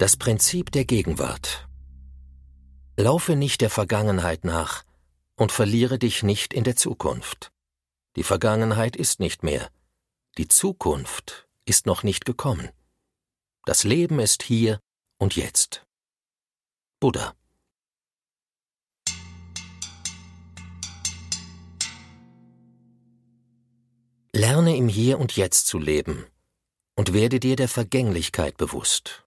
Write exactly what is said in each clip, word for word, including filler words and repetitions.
Das Prinzip der Gegenwart. Laufe nicht der Vergangenheit nach und verliere dich nicht in der Zukunft. Die Vergangenheit ist nicht mehr. Die Zukunft ist noch nicht gekommen. Das Leben ist hier und jetzt. Buddha. Lerne im Hier und Jetzt zu leben und werde dir der Vergänglichkeit bewusst.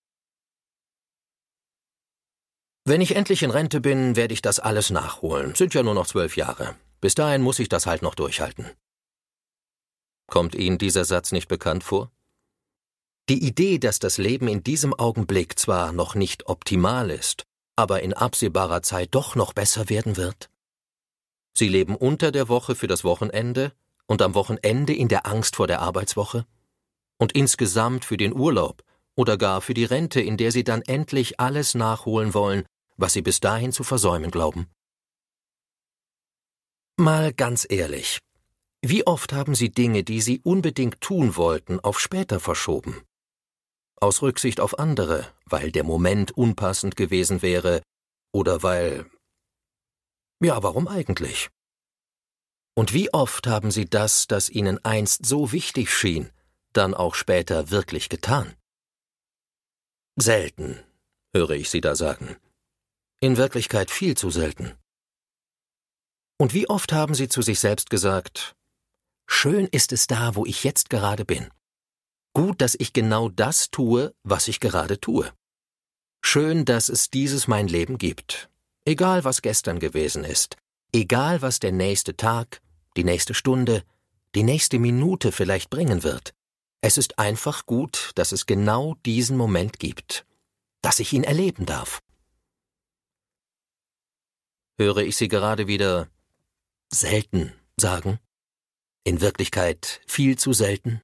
Wenn ich endlich in Rente bin, werde ich das alles nachholen. Sind ja nur noch zwölf Jahre. Bis dahin muss ich das halt noch durchhalten. Kommt Ihnen dieser Satz nicht bekannt vor? Die Idee, dass das Leben in diesem Augenblick zwar noch nicht optimal ist, aber in absehbarer Zeit doch noch besser werden wird? Sie leben unter der Woche für das Wochenende und am Wochenende in der Angst vor der Arbeitswoche? Und insgesamt für den Urlaub oder gar für die Rente, in der Sie dann endlich alles nachholen wollen, was Sie bis dahin zu versäumen glauben? Mal ganz ehrlich, wie oft haben Sie Dinge, die Sie unbedingt tun wollten, auf später verschoben? Aus Rücksicht auf andere, weil der Moment unpassend gewesen wäre oder weil… Ja, warum eigentlich? Und wie oft haben Sie das, das Ihnen einst so wichtig schien, dann auch später wirklich getan? Selten, höre ich Sie da sagen. In Wirklichkeit viel zu selten. Und wie oft haben Sie zu sich selbst gesagt, schön ist es da, wo ich jetzt gerade bin. Gut, dass ich genau das tue, was ich gerade tue. Schön, dass es dieses mein Leben gibt. Egal, was gestern gewesen ist. Egal, was der nächste Tag, die nächste Stunde, die nächste Minute vielleicht bringen wird. Es ist einfach gut, dass es genau diesen Moment gibt. Dass ich ihn erleben darf. Höre ich Sie gerade wieder selten sagen? In Wirklichkeit viel zu selten?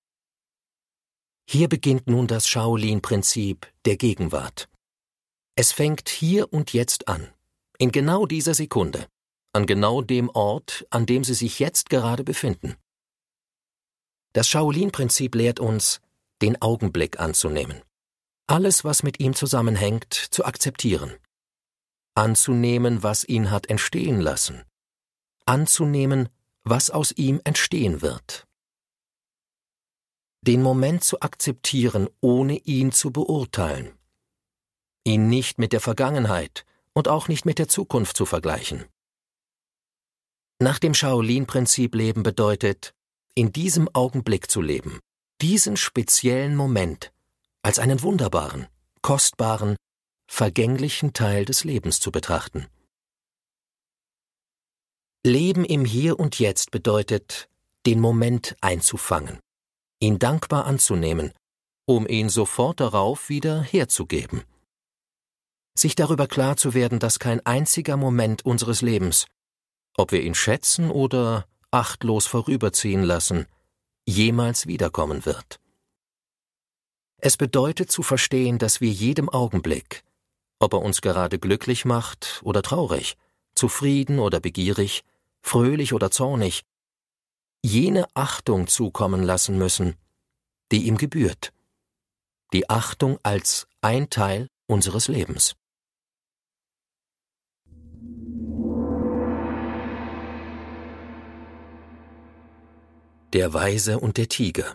Hier beginnt nun das Shaolin-Prinzip der Gegenwart. Es fängt hier und jetzt an, in genau dieser Sekunde, an genau dem Ort, an dem Sie sich jetzt gerade befinden. Das Shaolin-Prinzip lehrt uns, den Augenblick anzunehmen. Alles, was mit ihm zusammenhängt, zu akzeptieren. Anzunehmen, was ihn hat entstehen lassen. Anzunehmen, was aus ihm entstehen wird. Den Moment zu akzeptieren, ohne ihn zu beurteilen. Ihn nicht mit der Vergangenheit und auch nicht mit der Zukunft zu vergleichen. Nach dem Shaolin-Prinzip leben bedeutet, in diesem Augenblick zu leben, diesen speziellen Moment als einen wunderbaren, kostbaren, vergänglichen Teil des Lebens zu betrachten. Leben im Hier und Jetzt bedeutet, den Moment einzufangen, ihn dankbar anzunehmen, um ihn sofort darauf wieder herzugeben. Sich darüber klar zu werden, dass kein einziger Moment unseres Lebens, ob wir ihn schätzen oder achtlos vorüberziehen lassen, jemals wiederkommen wird. Es bedeutet zu verstehen, dass wir jedem Augenblick, ob er uns gerade glücklich macht oder traurig, zufrieden oder begierig, fröhlich oder zornig, jene Achtung zukommen lassen müssen, die ihm gebührt. Die Achtung als ein Teil unseres Lebens. Der Weise und der Tiger.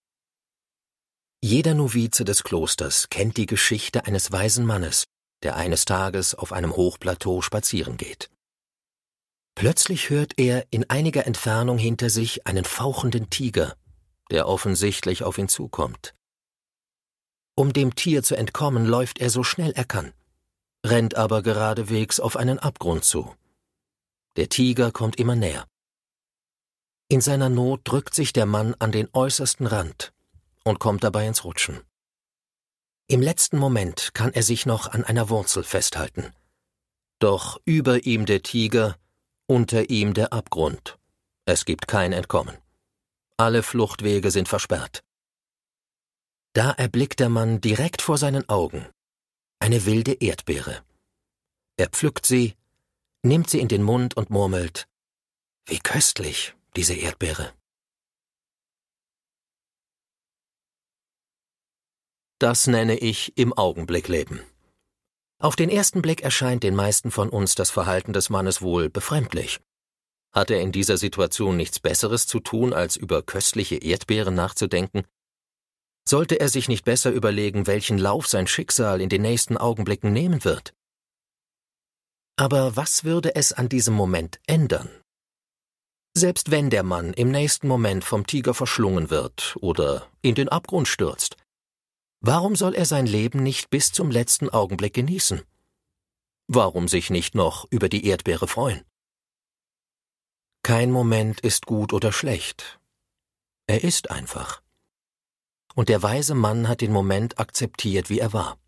Jeder Novize des Klosters kennt die Geschichte eines weisen Mannes, der eines Tages auf einem Hochplateau spazieren geht. Plötzlich hört er in einiger Entfernung hinter sich einen fauchenden Tiger, der offensichtlich auf ihn zukommt. Um dem Tier zu entkommen, läuft er so schnell er kann, rennt aber geradewegs auf einen Abgrund zu. Der Tiger kommt immer näher. In seiner Not drückt sich der Mann an den äußersten Rand und kommt dabei ins Rutschen. Im letzten Moment kann er sich noch an einer Wurzel festhalten. Doch über ihm der Tiger, unter ihm der Abgrund. Es gibt kein Entkommen. Alle Fluchtwege sind versperrt. Da erblickt der Mann direkt vor seinen Augen eine wilde Erdbeere. Er pflückt sie, nimmt sie in den Mund und murmelt: Wie köstlich, diese Erdbeere. Das nenne ich im Augenblick leben. Auf den ersten Blick erscheint den meisten von uns das Verhalten des Mannes wohl befremdlich. Hat er in dieser Situation nichts Besseres zu tun, als über köstliche Erdbeeren nachzudenken? Sollte er sich nicht besser überlegen, welchen Lauf sein Schicksal in den nächsten Augenblicken nehmen wird? Aber was würde es an diesem Moment ändern? Selbst wenn der Mann im nächsten Moment vom Tiger verschlungen wird oder in den Abgrund stürzt, warum soll er sein Leben nicht bis zum letzten Augenblick genießen? Warum sich nicht noch über die Erdbeere freuen? Kein Moment ist gut oder schlecht. Er ist einfach. Und der weise Mann hat den Moment akzeptiert, wie er war.